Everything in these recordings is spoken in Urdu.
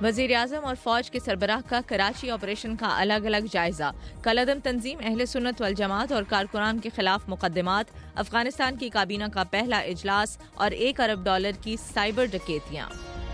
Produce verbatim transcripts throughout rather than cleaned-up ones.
وزیر اعظم اور فوج کے سربراہ کا کراچی آپریشن کا الگ الگ جائزہ، کالعدم تنظیم اہل سنت والجماعت اور کارکنان کے خلاف مقدمات، افغانستان کی کابینہ کا پہلا اجلاس اور ایک ارب ڈالر کی سائبر ڈکیتیاں۔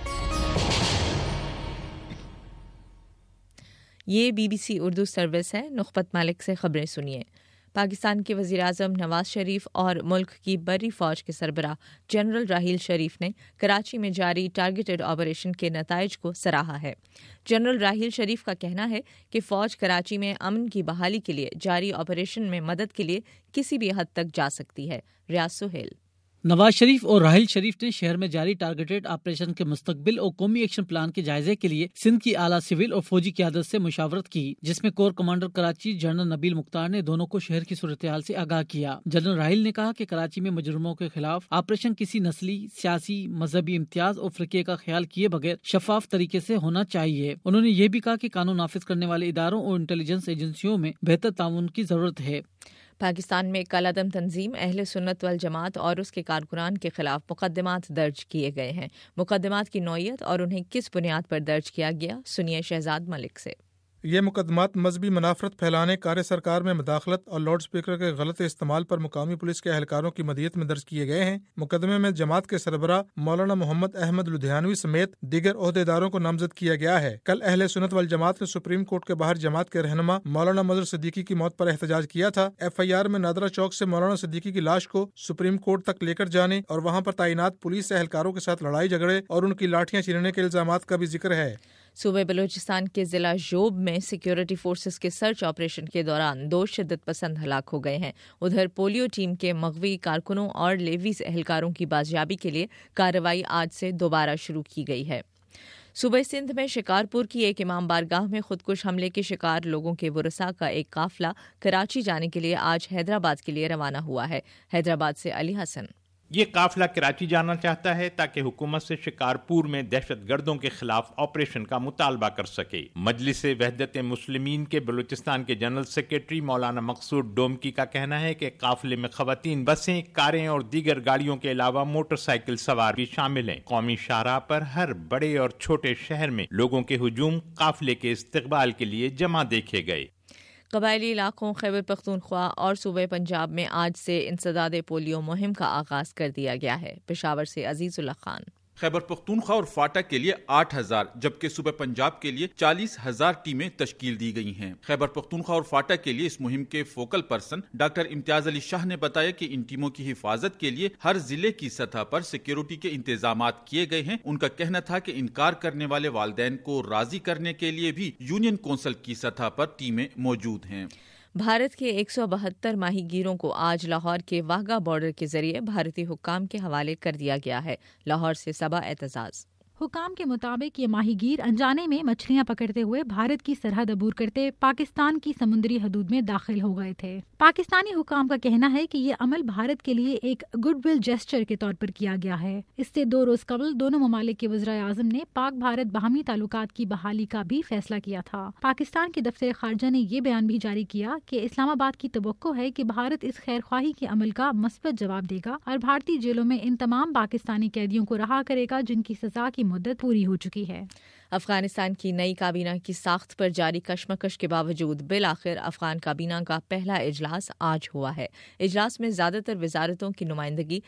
یہ B B C Urdu service ہے۔ نخبت ملک سے خبریں سنیے۔ پاکستان کے وزیر اعظم نواز شریف اور ملک کی بری فوج کے سربراہ جنرل راحیل شریف نے کراچی میں جاری ٹارگیٹڈ آپریشن کے نتائج کو سراہا ہے۔ جنرل راحیل شریف کا کہنا ہے کہ فوج کراچی میں امن کی بحالی کے لیے جاری آپریشن میں مدد کے لیے کسی بھی حد تک جا سکتی ہے۔ ریاض سہیل۔ نواز شریف اور راحیل شریف نے شہر میں جاری ٹارگیٹڈ آپریشن کے مستقبل اور قومی ایکشن پلان کے جائزے کے لیے سندھ کی اعلیٰ سول اور فوجی قیادت سے مشاورت کی، جس میں corps commander Karachi general Nabeel Mukhtar نے دونوں کو شہر کی صورتحال سے آگاہ کیا۔ جنرل راحیل نے کہا کہ کراچی میں مجرموں کے خلاف آپریشن کسی نسلی، سیاسی، مذہبی امتیاز اور فرقے کا خیال کیے بغیر شفاف طریقے سے ہونا چاہیے۔ انہوں نے یہ بھی کہا کہ قانون نافذ کرنے والے اداروں اور انٹیلیجنس ایجنسیوں میں بہتر تعاون کی ضرورت ہے۔ پاکستان میں کالعدم تنظیم اہل سنت والجماعت اور اس کے کارکنان کے خلاف مقدمات درج کیے گئے ہیں۔ مقدمات کی نوعیت اور انہیں کس بنیاد پر درج کیا گیا، سنیے شہزاد ملک سے۔ یہ مقدمات مذہبی منافرت پھیلانے، کار سرکار میں مداخلت اور لاؤڈ اسپیکر کے غلط استعمال پر مقامی پولیس کے اہلکاروں کی مدیت میں درج کیے گئے ہیں۔ مقدمے میں جماعت کے سربراہ مولانا محمد احمد لدھیانوی سمیت دیگر عہدیداروں کو نامزد کیا گیا ہے۔ کل اہل سنت والجماعت نے سپریم کورٹ کے باہر جماعت کے رہنما مولانا مظہر صدیقی کی موت پر احتجاج کیا تھا۔ ایف آئی آر میں نادرہ چوک سے مولانا صدیقی کی لاش کو سپریم کورٹ تک لے کر جانے اور وہاں پر تعینات پولیس اہلکاروں کے ساتھ لڑائی جھگڑے اور ان کی لاٹھیاں چھیننے کے الزامات کا بھی ذکر ہے۔ صوبہ بلوچستان کے ضلع جوب میں سیکیورٹی فورسز کے سرچ آپریشن کے دوران دو شدت پسند ہلاک ہو گئے ہیں۔ ادھر پولیو ٹیم کے مغوی کارکنوں اور لیویز اہلکاروں کی بازیابی کے لیے کارروائی آج سے دوبارہ شروع کی گئی ہے۔ صوبہ سندھ میں شکارپور کی ایک امام بارگاہ میں خودکش حملے کے شکار لوگوں کے ورثاء کا ایک قافلہ کراچی جانے کے لیے آج حیدرآباد کے لیے روانہ ہوا ہے۔ حیدرآباد سے علی حسن۔ یہ قافلہ کراچی جانا چاہتا ہے تاکہ حکومت سے شکارپور میں دہشت گردوں کے خلاف آپریشن کا مطالبہ کر سکے۔ مجلس وحدت مسلمین کے بلوچستان کے جنرل سیکریٹری مولانا مقصود ڈومکی کا کہنا ہے کہ قافلے میں خواتین، بسیں، کاریں اور دیگر گاڑیوں کے علاوہ موٹر سائیکل سوار بھی شامل ہیں۔ قومی شاہراہ پر ہر بڑے اور چھوٹے شہر میں لوگوں کے ہجوم قافلے کے استقبال کے لیے جمع دیکھے گئے۔ قبائلی علاقوں خیبر پختونخوا اور صوبہ پنجاب میں آج سے انسداد پولیو مہم کا آغاز کر دیا گیا ہے۔ پشاور سے عزیز اللہ خان۔ خیبر پختونخوا اور فاٹا کے لیے آٹھ ہزار جبکہ صوبہ پنجاب کے لیے چالیس ہزار ٹیمیں تشکیل دی گئی ہیں۔ خیبر پختونخوا اور فاٹا کے لیے اس مہم کے فوکل پرسن ڈاکٹر امتیاز علی شاہ نے بتایا کہ ان ٹیموں کی حفاظت کے لیے ہر ضلع کی سطح پر سیکیورٹی کے انتظامات کیے گئے ہیں۔ ان کا کہنا تھا کہ انکار کرنے والے والدین کو راضی کرنے کے لیے بھی یونین کونسل کی سطح پر ٹیمیں موجود ہیں۔ بھارت کے ایک سو بہتر ماہی گیروں کو آج لاہور کے واہگہ بارڈر کے ذریعے بھارتی حکام کے حوالے کر دیا گیا ہے۔ لاہور سے صبا اعتزاز۔ حکام کے مطابق یہ ماہی گیر انجانے میں مچھلیاں پکڑتے ہوئے بھارت کی سرحد عبور کرتے پاکستان کی سمندری حدود میں داخل ہو گئے تھے۔ پاکستانی حکام کا کہنا ہے کہ یہ عمل بھارت کے لیے ایک گڈ ول جیسچر کے طور پر کیا گیا ہے۔ اس سے دو روز قبل دونوں ممالک کے وزرائے اعظم نے پاک بھارت باہمی تعلقات کی بحالی کا بھی فیصلہ کیا تھا۔ پاکستان کے دفتر خارجہ نے یہ بیان بھی جاری کیا کہ اسلام آباد کی توقع ہے کہ بھارت اس خیر خواہی کے عمل کا مثبت جواب دے گا اور بھارتی جیلوں میں ان تمام پاکستانی قیدیوں کو رہا کرے گا جن کی سزا کی مدت پوری ہو چکی ہے۔ افغانستان کی نئی کابینہ کی ساخت پر جاری کشمکش کے باوجود بالآخر افغان کابینہ کا پہلا اجلاس آج ہوا ہے۔ اجلاس میں زیادہ تر وزارتوں کی نمائندگی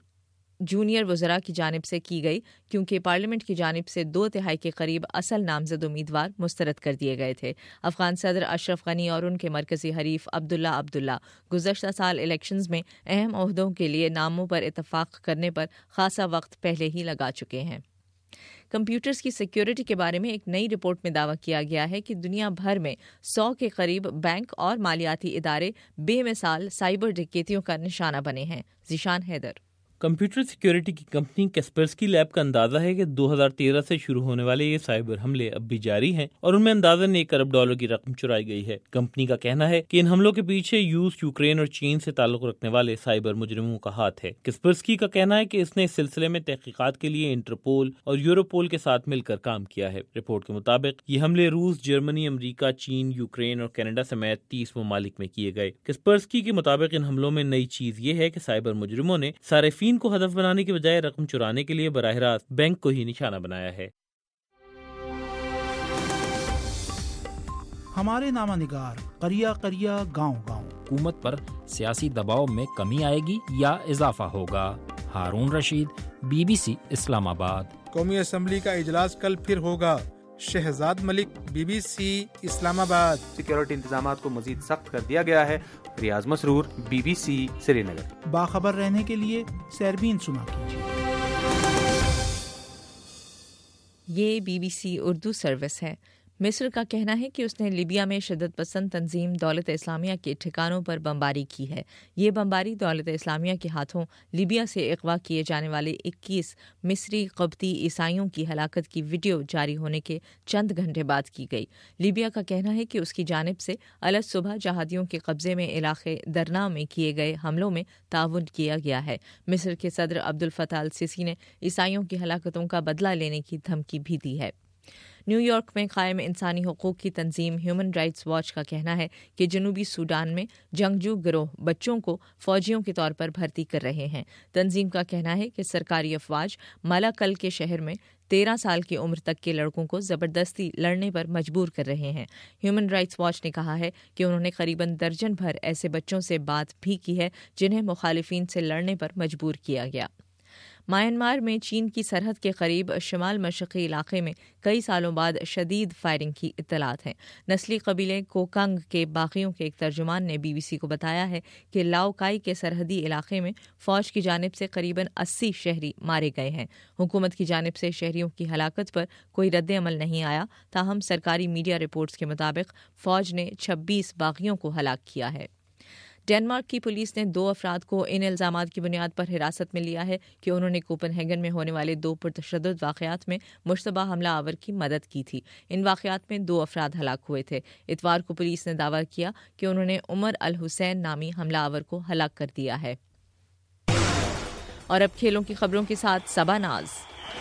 جونیئر وزراء کی جانب سے کی گئی کیونکہ پارلیمنٹ کی جانب سے دو تہائی کے قریب اصل نامزد امیدوار مسترد کر دیے گئے تھے۔ افغان صدر اشرف غنی اور ان کے مرکزی حریف عبداللہ عبداللہ گزشتہ سال الیکشنز میں اہم عہدوں کے لیے ناموں پر اتفاق کرنے پر خاصا وقت پہلے ہی لگا چکے ہیں۔ کمپیوٹرز کی سیکیورٹی کے بارے میں ایک نئی رپورٹ میں دعویٰ کیا گیا ہے کہ دنیا بھر میں سو کے قریب بینک اور مالیاتی ادارے بے مثال سائبر ڈکیتیوں کا نشانہ بنے ہیں۔ ذیشان حیدر۔ کمپیوٹر سیکیورٹی کی کمپنی کیسپرسکی لیب کا اندازہ ہے کہ دو ہزار تیرہ سے شروع ہونے والے یہ سائبر حملے اب بھی جاری ہیں اور ان میں اندازاً ایک ارب ڈالر کی رقم چرائی گئی ہے۔ کمپنی کا کہنا ہے کہ ان حملوں کے پیچھے روس، یوکرین اور چین سے تعلق رکھنے والے سائبر مجرموں کا ہاتھ ہے۔ کیسپرسکی کا کہنا ہے کہ اس نے اس سلسلے میں تحقیقات کے لیے انٹرپول اور یوروپول کے ساتھ مل کر کام کیا ہے۔ رپورٹ کے مطابق یہ حملے روس، جرمنی، امریکہ، چین، یوکرین اور کینیڈا سمیت تیس ممالک میں کیے گئے۔ کیسپرسکی کے مطابق ان حملوں میں نئی چیز یہ ہے کہ سائبر مجرموں نے صارفین کو ہدف بنانے کے بجائے رقم چرانے کے لیے براہ راست بینک کو ہی نشانہ بنایا ہے۔ ہمارے نامہ نگار قریہ قریہ گاؤں گاؤں۔ حکومت پر سیاسی دباؤ میں کمی آئے گی یا اضافہ ہوگا؟ Haroon Rasheed, B B C Islamabad. قومی اسمبلی کا اجلاس کل پھر ہوگا۔ Shahzad Malik, B B C Islamabad. Security انتظامات کو مزید سخت کر دیا گیا ہے۔ Riaz Masroor, B B C Srinagar. باخبر رہنے کے لیے سیربین سنا کیجیے۔ یہ B B C Urdu service ہے۔ مصر کا کہنا ہے کہ اس نے لیبیا میں شدت پسند تنظیم دولت اسلامیہ کے ٹھکانوں پر بمباری کی ہے۔ یہ بمباری دولت اسلامیہ کے ہاتھوں لیبیا سے اغوا کیے جانے والے اکیس مصری قبطی عیسائیوں کی ہلاکت کی ویڈیو جاری ہونے کے چند گھنٹے بعد کی گئی۔ لیبیا کا کہنا ہے کہ اس کی جانب سے الگ صبح جہادیوں کے قبضے میں علاقے درنا میں کیے گئے حملوں میں تعاون کیا گیا ہے۔ مصر کے صدر عبدالفتاح السیسی نے عیسائیوں کی ہلاکتوں کا بدلہ لینے کی دھمکی بھی دی ہے۔ نیو یارک میں قائم انسانی حقوق کی تنظیم ہیومن رائٹس واچ کا کہنا ہے کہ جنوبی سوڈان میں جنگجو گروہ بچوں کو فوجیوں کے طور پر بھرتی کر رہے ہیں۔ تنظیم کا کہنا ہے کہ سرکاری افواج مالاکل کے شہر میں تیرہ سال کی عمر تک کے لڑکوں کو زبردستی لڑنے پر مجبور کر رہے ہیں۔ ہیومن رائٹس واچ نے کہا ہے کہ انہوں نے قریباً درجن بھر ایسے بچوں سے بات بھی کی ہے جنہیں مخالفین سے لڑنے پر مجبور کیا گیا۔ میانمار میں چین کی سرحد کے قریب شمال مشرقی علاقے میں کئی سالوں بعد شدید فائرنگ کی اطلاعات ہیں۔ نسلی قبیلے کوکانگ کے باغیوں کے ایک ترجمان نے بی بی سی کو بتایا ہے کہ لاؤکائی کے سرحدی علاقے میں فوج کی جانب سے قریباً اسی شہری مارے گئے ہیں۔ حکومت کی جانب سے شہریوں کی ہلاکت پر کوئی رد عمل نہیں آیا، تاہم سرکاری میڈیا رپورٹس کے مطابق فوج نے چھبیس باغیوں کو ہلاک کیا ہے۔ ڈنمارک کی پولیس نے دو افراد کو ان الزامات کی بنیاد پر حراست میں لیا ہے کہ انہوں نے کوپن ہیگن میں ہونے والے دو پرتشدد واقعات میں مشتبہ حملہ آور کی مدد کی تھی۔ ان واقعات میں دو افراد ہلاک ہوئے تھے۔ اتوار کو پولیس نے دعویٰ کیا کہ انہوں نے عمر الحسین نامی حملہ آور کو ہلاک کر دیا ہے۔ اور اب کھیلوں کی خبروں کے ساتھ صبا ناز۔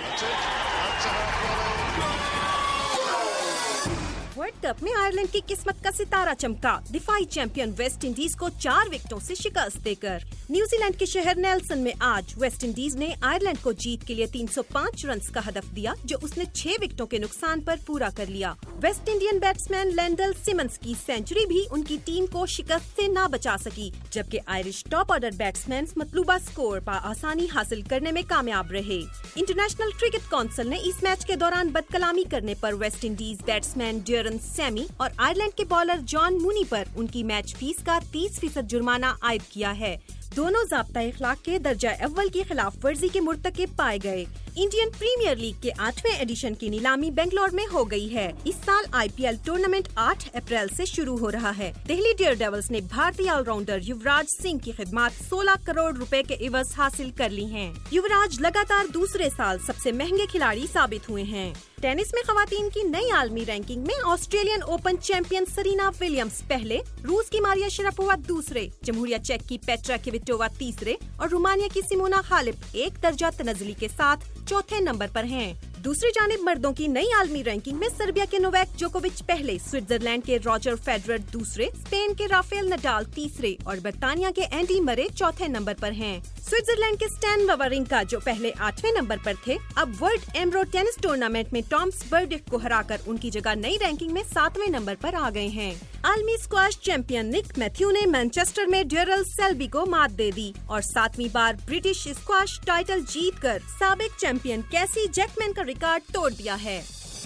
ورلڈ کپ میں آئرلینڈ کی قسمت کا ستارہ چمکا، دفاعی چیمپئن ویسٹ انڈیز کو چار وکٹوں سے شکست دے کر۔ نیوزی لینڈ کے شہر نیلسن میں آج ویسٹ انڈیز نے آئرلینڈ کو جیت کے لیے تین سو پانچ رنز کا ہدف دیا، جو اس نے چھ وکٹوں کے نقصان پر پورا کر لیا۔ West Indian batsman Lendl Simmons کی سینچری بھی ان کی ٹیم کو شکست سے نہ بچا سکی، جبکہ آئرش ٹاپ آرڈر بیٹسمین مطلوبہ سکور بآسانی حاصل کرنے میں کامیاب رہے۔ انٹرنیشنل کرکٹ کونسل نے اس میچ کے دوران بد کلامی کرنے پر West Indies batsman Darren Sammy اور آئرلینڈ کے بالر جان مونی پر ان کی میچ فیس کا تیس فیصد جرمانہ عائد کیا ہے۔ دونوں ضابطہ اخلاق کے درجہ اول کی خلاف ورزی کے مرتکب پائے گئے۔ انڈین پریمیئر لیگ کے آٹھویں ایڈیشن کی نیلامی بنگلور میں ہو گئی ہے۔ اس سال آئی پی ایل ٹورنامنٹ آٹھ اپریل سے شروع ہو رہا ہے۔ دہلی ڈیئر ڈیولز نے بھارتی آل راؤنڈر یوراج سنگھ کی خدمات سولہ کروڑ روپے کے عوض حاصل کر لی ہیں۔ یوراج لگاتار دوسرے سال سب سے مہنگے کھلاڑی ثابت ہوئے ہیں۔ ٹینس میں خواتین کی نئی عالمی رینکنگ میں Australian Open champion Serena Williams پہلے، روس کی ماریا شراپووا دوسرے، جمہوریہ چیک کی پیٹرا کویٹووا تیسرے اور رومانیہ کی سیمونا خالب ایک درجہ تنزلی کے ساتھ چوتھے نمبر پر ہیں۔ دوسری جانب مردوں کی نئی عالمی رینکنگ میں سربیا کے نوویک جوکووچ پہلے، سوئٹزرلینڈ کے راجر فیڈرر دوسرے، اسپین کے رافیل نڈال تیسرے اور برطانیہ کے اینڈی مرے چوتھے نمبر پر ہیں۔ سوئٹزرلینڈ کے اسٹین واورنکا جو پہلے آٹھویں نمبر پر تھے، اب ورلڈ ایمرو ٹینس ٹورنامنٹ میں ٹامس برڈک کو ہرا کر ان کی جگہ نئی رینکنگ میں ساتویں نمبر پر آ گئے ہیں۔ عالمی اسکواش چیمپئن نک میتھیو نے مانچسٹر میں ڈیرل سیلبی کو مات دے دی اور ساتویں بار برٹش اسکواش ٹائٹل جیت کر سابق چیمپئن کیسی جیکمین کا ریکارڈ توڑ دیا ہے۔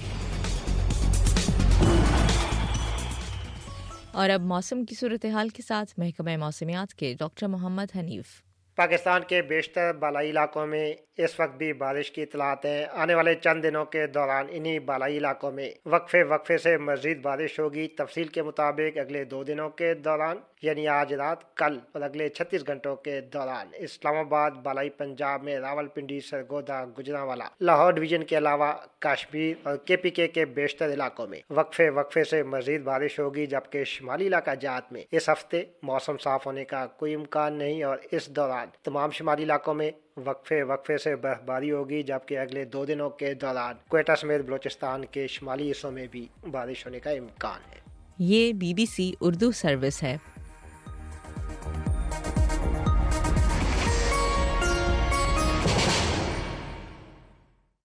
اور اب موسم کی صورتحال کے ساتھ محکمہ موسمیات کے ڈاکٹر محمد حنیف۔ پاکستان کے بیشتر بالائی علاقوں میں اس وقت بھی بارش کی اطلاعات ہیں۔ آنے والے چند دنوں کے دوران انہی بالائی علاقوں میں وقفے وقفے سے مزید بارش ہوگی۔ تفصیل کے مطابق اگلے دو دنوں کے دوران یعنی آج رات، کل اور اگلے چھتیس گھنٹوں کے دوران اسلام آباد، بالائی پنجاب میں راول پنڈی، سرگودا، گجرانوالا، لاہور ڈویژن کے علاوہ کشمیر اور کے پی کے کے بیشتر علاقوں میں وقفے وقفے سے مزید بارش ہوگی، جبکہ شمالی علاقہ جات میں اس ہفتے موسم صاف ہونے کا کوئی امکان نہیں اور اس دوران تمام شمالی علاقوں میں وقفے وقفے سے برف باری ہوگی، جبکہ اگلے دو دنوں کے دوران کوئٹہ سمیت بلوچستان کے شمالی حصوں میں بھی بارش ہونے کا امکان ہے۔ یہ B B C Urdu service ہے۔